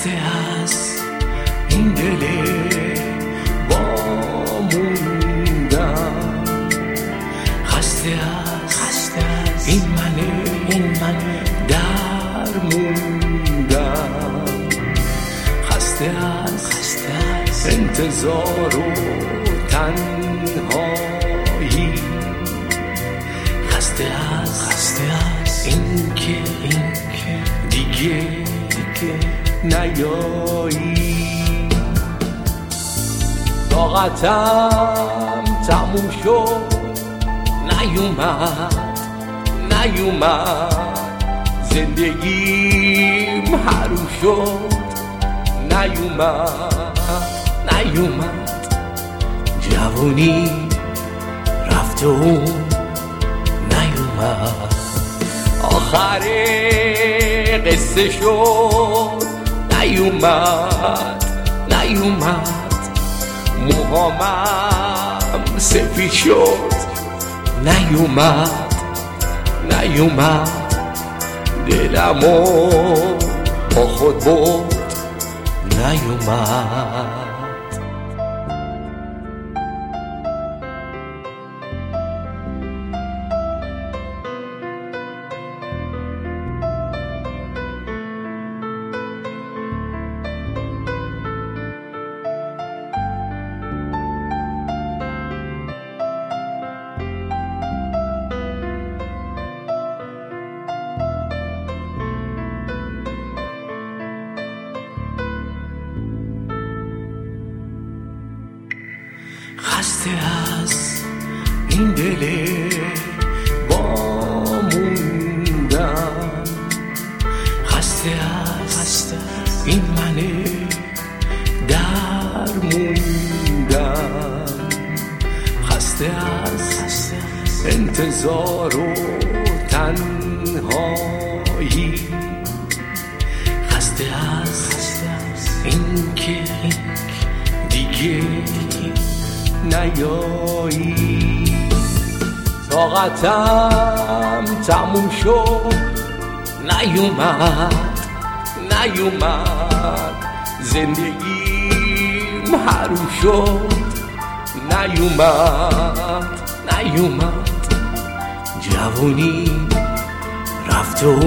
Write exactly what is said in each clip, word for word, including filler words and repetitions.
خسته از این دل واموندم، خسته از خسته از این من این من درموندم، خسته از خسته از انتظار و تنهایی، خسته از خسته از این که این که دیگه دیگه نیایی. طاقتم تموم شد، نیومد نیومد، زندگیم حروم شد، نیومد نیومد، جوونی رفت و نیومد، آخر قصه شد، نیومد نیومد، موهامم سفید شد، نیومد نیومد، دلمو با خود برد، نیومد. خسته از این دل واموندم، خسته از خسته این من درموندم، خسته از خسته انتظار و تنهایی، خسته از خسته این که دیگه نیایی. طاقتم تموم شد، نیومد نیومد، زندگیم حروم شد، نیومد نیومد، جوونی رفت و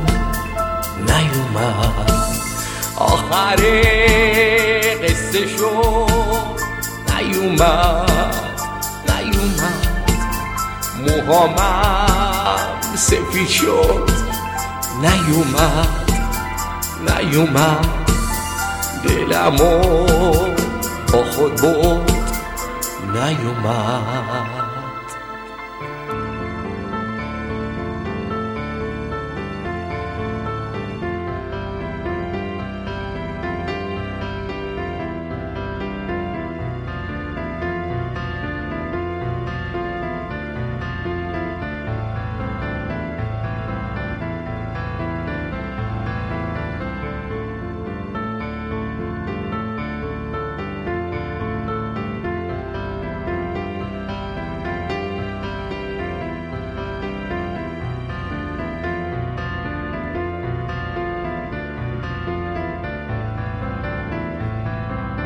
نیومد، آخر قصه شد، نیومد نیومد، موهامم سفید شد، نیومد نیومد، دلمو با خود برد، نیومد.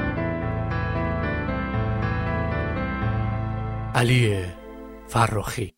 علی فرخی.